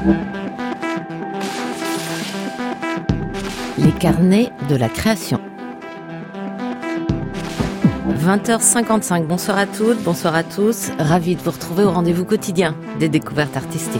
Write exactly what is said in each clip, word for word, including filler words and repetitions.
Les carnets de la création. vingt heures cinquante-cinq, bonsoir à toutes, bonsoir à tous. Ravi de vous retrouver au rendez-vous quotidien des découvertes artistiques.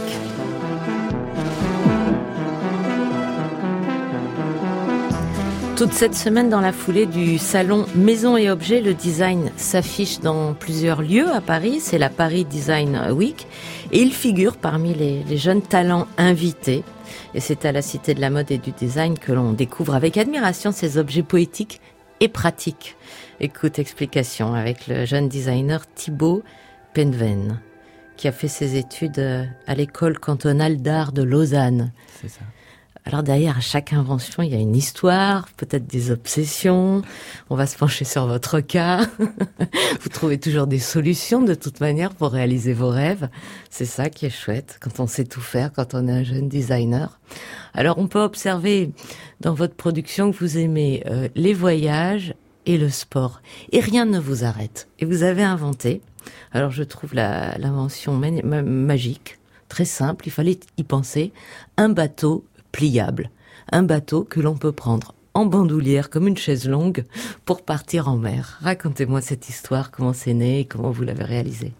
Toute cette semaine, dans la foulée du salon Maison et Objets, le design s'affiche dans plusieurs lieux à Paris. C'est la Paris Design Week et il figure parmi les, les jeunes talents invités. Et c'est à la Cité de la mode et du design que l'on découvre avec admiration ces objets poétiques et pratiques. Écoute, explication avec le jeune designer Thibaut Penven, qui a fait ses études à l'école cantonale d'art de Lausanne. C'est ça. Alors derrière chaque invention, il y a une histoire, peut-être des obsessions. On va se pencher sur votre cas. Vous trouvez toujours des solutions de toute manière pour réaliser vos rêves. C'est ça qui est chouette quand on sait tout faire, quand on est un jeune designer. Alors on peut observer dans votre production que vous aimez euh, les voyages et le sport. Et rien ne vous arrête. Et vous avez inventé, alors je trouve la, l'invention ma- ma- magique, très simple, il fallait y penser, un bateau pliable. Un bateau que l'on peut prendre en bandoulière comme une chaise longue pour partir en mer. Racontez-moi cette histoire, comment c'est né et comment vous l'avez réalisé.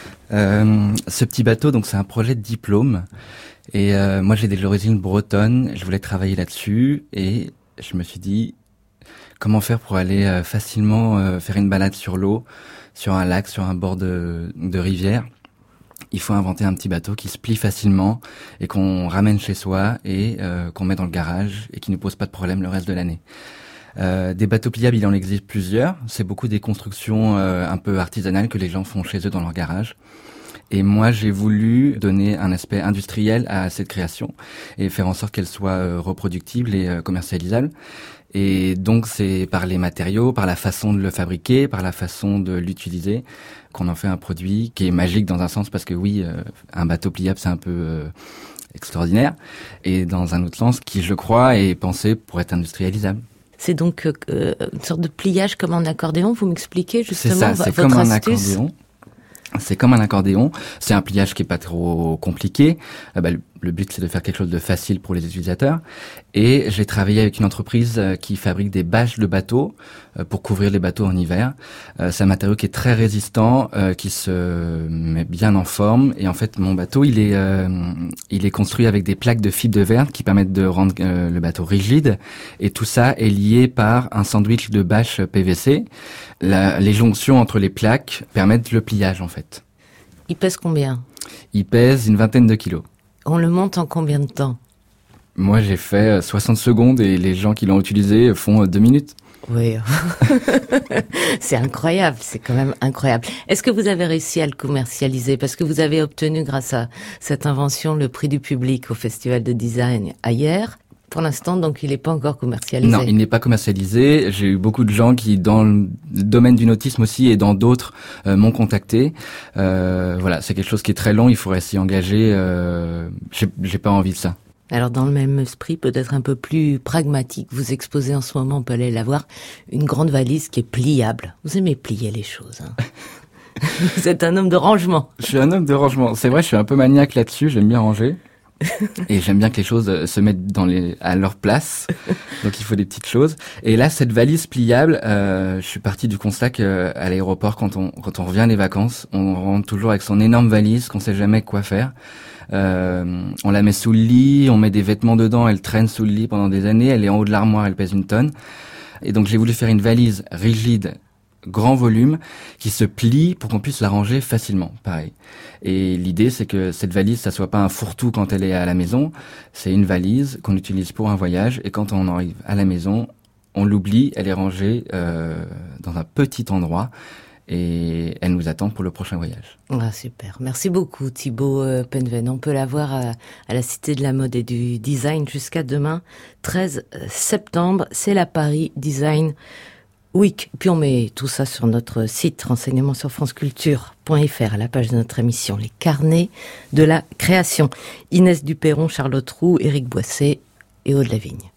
Euh, ce petit bateau, donc c'est un projet de diplôme. Et euh, moi j'ai de l'origine bretonne, je voulais travailler là-dessus et je me suis dit comment faire pour aller euh, facilement euh, faire une balade sur l'eau, sur un lac, sur un bord de, de rivière. Il faut inventer un petit bateau qui se plie facilement et qu'on ramène chez soi et euh, qu'on met dans le garage et qui ne pose pas de problème le reste de l'année. Euh, des bateaux pliables, il en existe plusieurs. C'est beaucoup des constructions euh, un peu artisanales que les gens font chez eux dans leur garage. Et moi, j'ai voulu donner un aspect industriel à cette création et faire en sorte qu'elle soit euh, reproductible et euh, commercialisable. Et donc, c'est par les matériaux, par la façon de le fabriquer, par la façon de l'utiliser, qu'on en fait un produit qui est magique dans un sens, parce que oui, euh, un bateau pliable, c'est un peu euh, extraordinaire. Et dans un autre sens, qui, je crois, est pensé pour être industrialisable. C'est donc euh, une sorte de pliage comme en accordéon, vous m'expliquez justement c'est ça, v- c'est votre comme un astuce. accordéon. C'est comme un accordéon. C'est un pliage qui est pas trop compliqué. Euh, bah, le, le but, c'est de faire quelque chose de facile pour les utilisateurs. Et j'ai travaillé avec une entreprise euh, qui fabrique des bâches de bateaux euh, pour couvrir les bateaux en hiver. Euh, c'est un matériau qui est très résistant, euh, qui se met bien en forme. Et en fait, mon bateau, il est, euh, il est construit avec des plaques de fibre de verre qui permettent de rendre euh, le bateau rigide. Et tout ça est lié par un sandwich de bâches P V C. La, les jonctions entre les plaques permettent le pliage, en fait. Il pèse combien? Il pèse une vingtaine de kilos. On le monte en combien de temps? Moi, j'ai fait soixante secondes et les gens qui l'ont utilisé font deux minutes. Oui, c'est incroyable, c'est quand même incroyable. Est-ce que vous avez réussi à le commercialiser? Parce que vous avez obtenu, grâce à cette invention, le prix du public au Festival de Design à hier. Pour l'instant, donc, il n'est pas encore commercialisé. Non, il n'est pas commercialisé. J'ai eu beaucoup de gens qui, dans le domaine du nautisme aussi et dans d'autres, euh, m'ont contacté. Euh, voilà, c'est quelque chose qui est très long. Il faudrait s'y engager. Euh, j'ai, j'ai pas envie de ça. Alors, dans le même esprit, peut-être un peu plus pragmatique, vous exposez en ce moment, on peut aller la voir, une grande valise qui est pliable. Vous aimez plier les choses, hein. Vous êtes un homme de rangement. Je suis un homme de rangement. C'est vrai, je suis un peu maniaque là-dessus. J'aime bien ranger. Et j'aime bien que les choses se mettent dans les, à leur place. Donc il faut des petites choses. Et là, cette valise pliable, euh, je suis parti du constat qu'à l'aéroport, quand on, quand on revient des vacances, on rentre toujours avec son énorme valise, qu'on sait jamais quoi faire. Euh, on la met sous le lit, on met des vêtements dedans, elle traîne sous le lit pendant des années, elle est en haut de l'armoire, elle pèse une tonne. Et donc j'ai voulu faire une valise rigide, grand volume, qui se plie pour qu'on puisse la ranger facilement, pareil. Et l'idée, c'est que cette valise, ça soit pas un fourre-tout quand elle est à la maison, c'est une valise qu'on utilise pour un voyage, et quand on arrive à la maison, on l'oublie, elle est rangée euh, dans un petit endroit, et elle nous attend pour le prochain voyage. Ah, super. Merci beaucoup Thibaut euh, Penven. On peut la voir à, à la Cité de la mode et du design jusqu'à demain, treize septembre. C'est la Paris Design Week. Puis on met tout ça sur notre site, renseignements sur franceculture point f r, à la page de notre émission, les carnets de la création. Inès Duperron, Charlotte Roux, Éric Boisset et Aude Lavigne.